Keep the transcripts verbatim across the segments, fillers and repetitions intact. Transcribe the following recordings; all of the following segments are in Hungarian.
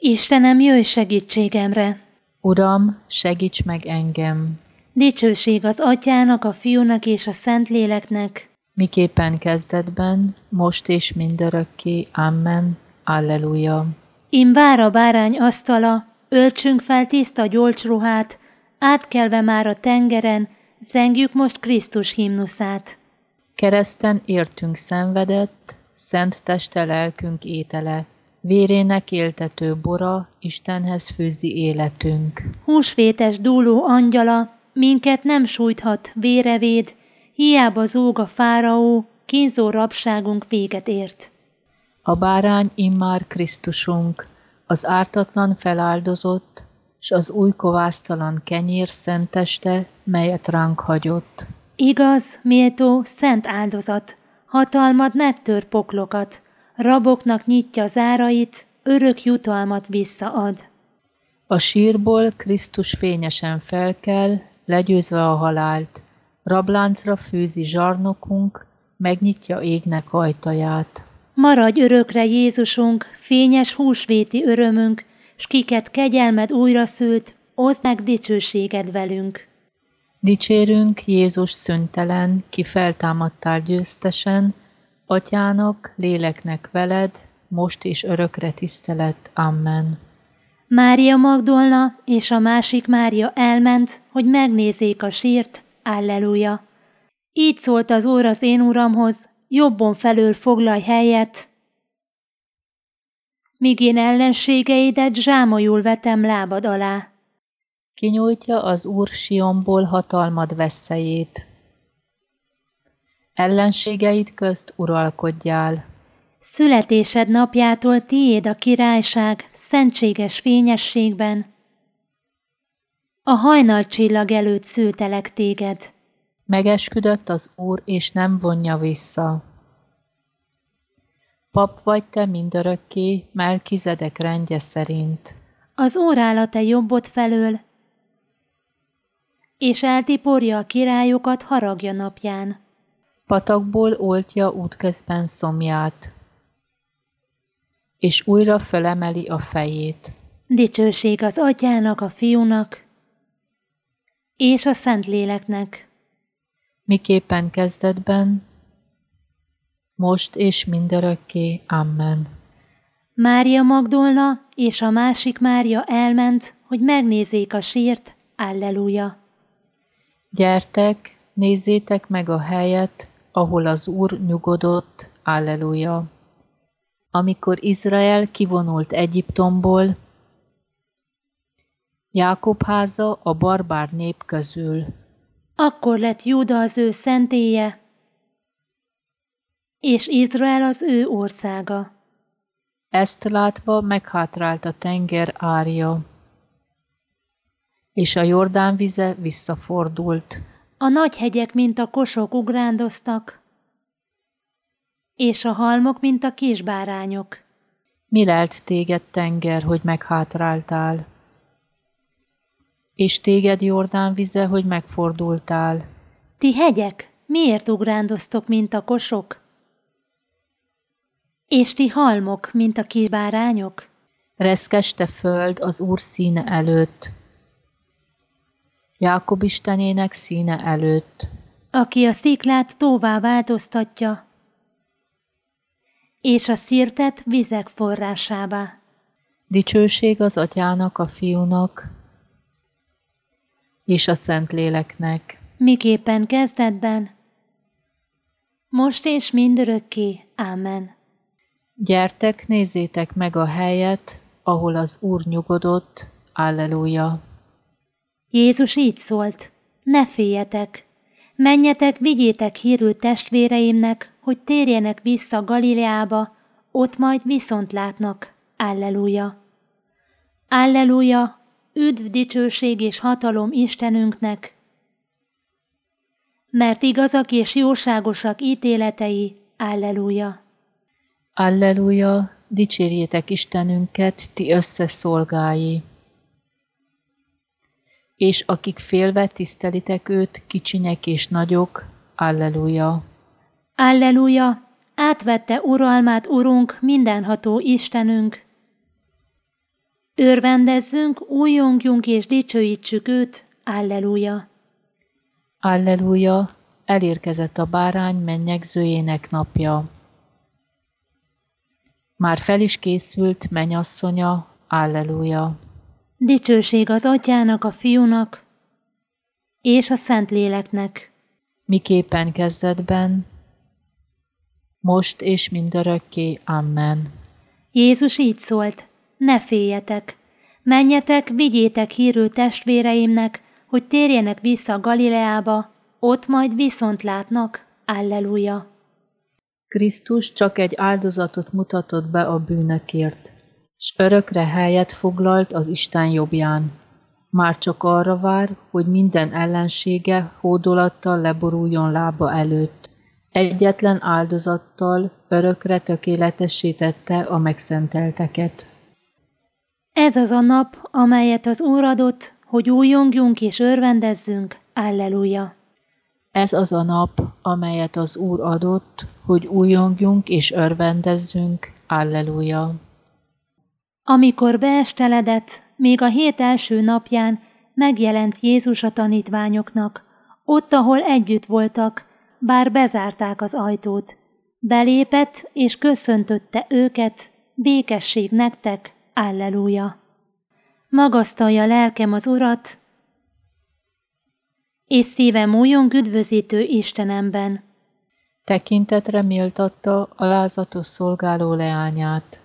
Istenem, jöjj segítségemre! Uram, segíts meg engem! Dicsőség az Atyának, a Fiúnak és a Szentléleknek, miképpen kezdetben, most és mindörökké. Amen. Alleluja. Ím vár a bárány asztala, öltsünk fel tiszta gyolcsruhát, átkelve már a tengeren, zengjük most Krisztus himnuszát. Kereszten értünk szenvedett, szent teste lelkünk étele, vérének éltető bora, Istenhez fűzi életünk. Húsvétes dúló angyala, minket nem sújthat, vérevéd, hiába zúg a fáraó, kínzó rabságunk véget ért. A bárány immár Krisztusunk, az ártatlan feláldozott, s az új kovásztalan kenyér szent teste, melyet ránk hagyott. Igaz, méltó, szent áldozat, hatalmad megtör poklokat, raboknak nyitja zárait, örök jutalmat visszaad. A sírból Krisztus fényesen felkel, legyőzve a halált, rabláncra fűzi zsarnokunk, megnyitja égnek ajtaját. Maradj örökre, Jézusunk, fényes húsvéti örömünk, s kiket kegyelmed újra szült, oszd meg dicsőséged velünk. Dicsérünk, Jézus szüntelen, ki feltámadtál győztesen, Atyának, léleknek veled, most és örökre tisztelet. Amen. Mária Magdolna és a másik Mária elment, hogy megnézzék a sírt. Alleluja. Így szólt az Úr az én Uramhoz, jobbon felől foglalj helyet, míg én ellenségeidet zsámolyul vetem lábad alá. Kinyújtja az Úr Sionból hatalmad veszélyét. Ellenségeid közt uralkodjál. Születésed napjától tiéd a királyság szentséges fényességben. A hajnalcsillag előtt szültelek téged. Megesküdött az Úr, és nem vonja vissza. Pap vagy te mindörökké, Melkizedek rendje szerint. Az Úr áll a te jobbod felől, és eltiporja a királyokat haragja napján. Patakból oltja útközben szomját, és újra felemeli a fejét. Dicsőség az Atyának, a Fiúnak, és a Szentléleknek. Miképpen kezdetben, most és mindörökké. Amen. Mária Magdolna és a másik Mária elment, hogy megnézzék a sírt. Alleluja. Gyertek, nézzétek meg a helyet, ahol az Úr nyugodott. Alleluja. Amikor Izrael kivonult Egyiptomból, Jákob háza a barbár nép közül. Akkor lett Júda az ő szentélye, és Izrael az ő országa. Ezt látva meghátrált a tenger árja, és a Jordán vize visszafordult. A nagy hegyek, mint a kosok ugrándoztak, és a halmok, mint a kisbárányok. Mi lelt téged, tenger, hogy meghátráltál? És téged, Jordán vize, hogy megfordultál? Ti hegyek, miért ugrándoztok, mint a kosok? És ti halmok, mint a kisbárányok? Reszkes te föld az Úr színe előtt, Jákob Istenének színe előtt. Aki a sziklát tóvá változtatja, és a szirtet vizek forrásává. Dicsőség az Atyának, a Fiúnak, és a Szentléleknek. Miképpen kezdetben, most és mindörökké. Ámen. Gyertek, nézzétek meg a helyet, ahol az Úr nyugodott. Alleluja. Jézus így szólt, ne féljetek, menjetek, vigyétek hírül testvéreimnek, hogy térjenek vissza Galileába, ott majd viszont látnak. Alleluja. Alleluja, üdv, dicsőség és hatalom Istenünknek, mert igazak és jóságosak ítéletei. Alleluja. Alleluja, dicsérjétek Istenünket, ti összes szolgái. És akik félve tisztelitek őt, kicsinyek és nagyok. Alleluja. Alleluja, átvette uralmát Urunk, mindenható Istenünk, Örvendezzünk, újjongjunk és dicsőítsük őt, Alleluja! Alleluja! Elérkezett a bárány mennyegzőjének napja. Már fel is készült mennyasszonya, Alleluja! Dicsőség az Atyának, a Fiúnak és a Szentléleknek. Miképpen kezdetben, most és mindörökké. Amen. Jézus így szólt: ne féljetek! Menjetek, vigyétek hírül testvéreimnek, hogy térjenek vissza Galileába, ott majd viszont látnak. Alleluja! Krisztus csak egy áldozatot mutatott be a bűnökért, s örökre helyet foglalt az Isten jobbján. Már csak arra vár, hogy minden ellensége hódolattal leboruljon lába előtt. Egyetlen áldozattal örökre tökéletessé tette a megszentelteket. Ez az a nap, amelyet az Úr adott, hogy újjongjunk és örvendezzünk. Alleluja! Ez az a nap, amelyet az Úr adott, hogy újjongjunk és örvendezzünk. Alleluja! Amikor beesteledett, még a hét első napján megjelent Jézus a tanítványoknak, ott, ahol együtt voltak, bár bezárták az ajtót. Belépett és köszöntötte őket, békesség nektek, Alleluja! Magasztalja lelkem az Urat, és szívem újjong üdvözítő Istenemben. Tekintetre méltatta alázatos szolgáló leányát.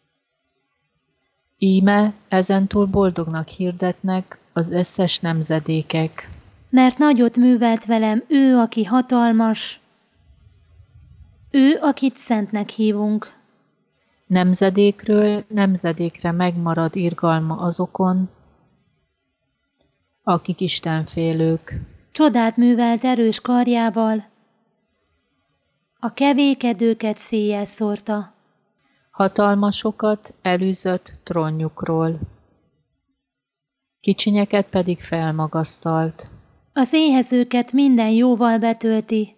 Íme ezentúl boldognak hirdetnek az összes nemzedékek. Mert nagyot művelt velem ő, aki hatalmas, ő, akit szentnek hívunk. Nemzedékről nemzedékre megmarad irgalma azokon, akik istenfélők. Csodát művelt erős karjával, a kevékedőket széjjel szórta. Hatalmasokat elűzött trónjukról, kicsinyeket pedig felmagasztalt. Az éhezőket minden jóval betölti,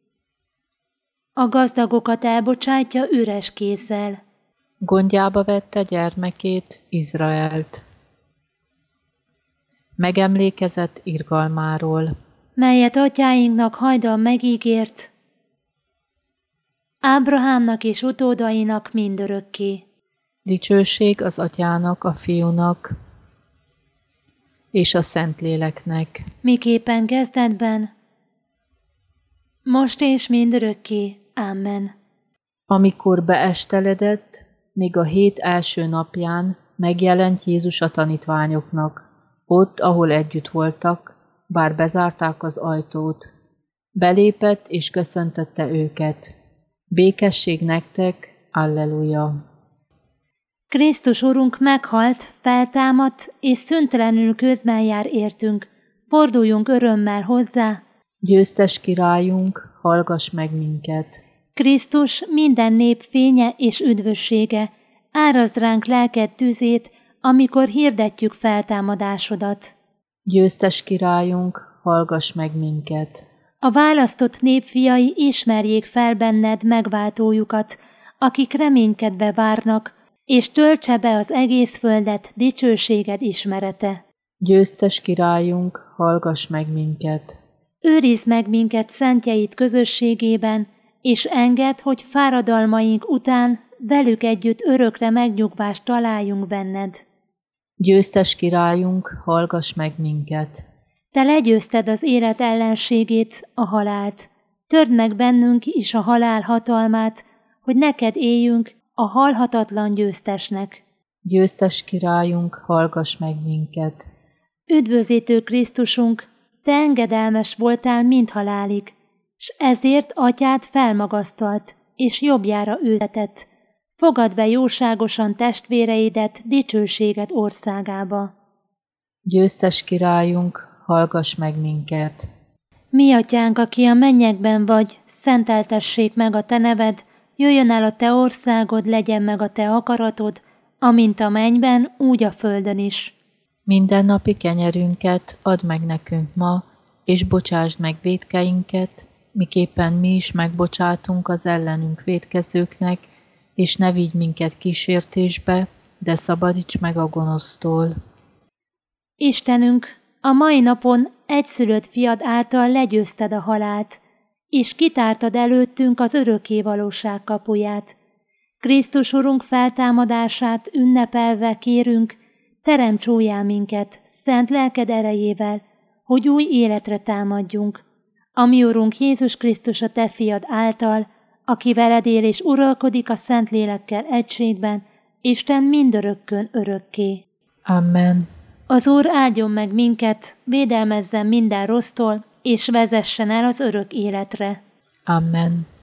a gazdagokat elbocsátja üres kézzel. Gondjába vette gyermekét, Izraelt. Megemlékezett irgalmáról, melyet atyáinknak hajdan megígért, Ábrahámnak és utódainak mindörökké. Dicsőség az Atyának, a Fiúnak és a Szentléleknek. Miképpen kezdetben, most és mindörökké. Amen. Amikor beesteledett, még a hét első napján megjelent Jézus a tanítványoknak, ott, ahol együtt voltak, bár bezárták az ajtót. Belépett és köszöntötte őket. Békesség nektek, Alleluja! Krisztus Urunk meghalt, feltámadt, és szüntelenül közben jár értünk. Forduljunk örömmel hozzá. Győztes királyunk, hallgass meg minket! Krisztus minden nép fénye és üdvössége, árazd ránk lelked tüzét, amikor hirdetjük feltámadásodat. Győztes királyunk, hallgass meg minket! A választott nép fiai ismerjék fel benned megváltójukat, akik reménykedve várnak, és töltse be az egész földet dicsőséged ismerete. Győztes királyunk, hallgass meg minket! Őrizd meg minket szentjeid közösségében, és engedd, hogy fáradalmaink után velük együtt örökre megnyugvást találjunk benned. Győztes királyunk, hallgass meg minket! Te legyőzted az élet ellenségét, a halált. Törd meg bennünk is a halál hatalmát, hogy neked éljünk a halhatatlan győztesnek. Győztes királyunk, hallgass meg minket! Üdvözítő Krisztusunk, te engedelmes voltál mind halálig, s ezért atyád felmagasztalt, és jobbjára ültetett. Fogad be jóságosan testvéreidet dicsőséget országába. Győztes királyunk, hallgass meg minket! Mi atyánk, aki a mennyekben vagy, szenteltessék meg a te neved, jöjjön el a te országod, legyen meg a te akaratod, amint a mennyben, úgy a földön is. Mindennapi kenyerünket add meg nekünk ma, és bocsásd meg vétkeinket, miképpen mi is megbocsátunk az ellenünk vétkezőknek, és ne vigy minket kísértésbe, de szabadíts meg a gonosztól. Istenünk, a mai napon egyszülött fiad által legyőzted a halált, és kitártad előttünk az örökké valóság kapuját. Krisztus Urunk feltámadását ünnepelve kérünk, teremts újjá minket szent lelked erejével, hogy új életre támadjunk. A mi Urunk Jézus Krisztus a te fiad által, aki veled él és uralkodik a Szentlélekkel egységben, Isten mindörökkön örökké. Amen. Az Úr áldjon meg minket, védelmezzen minden rossztól, és vezessen el az örök életre. Amen.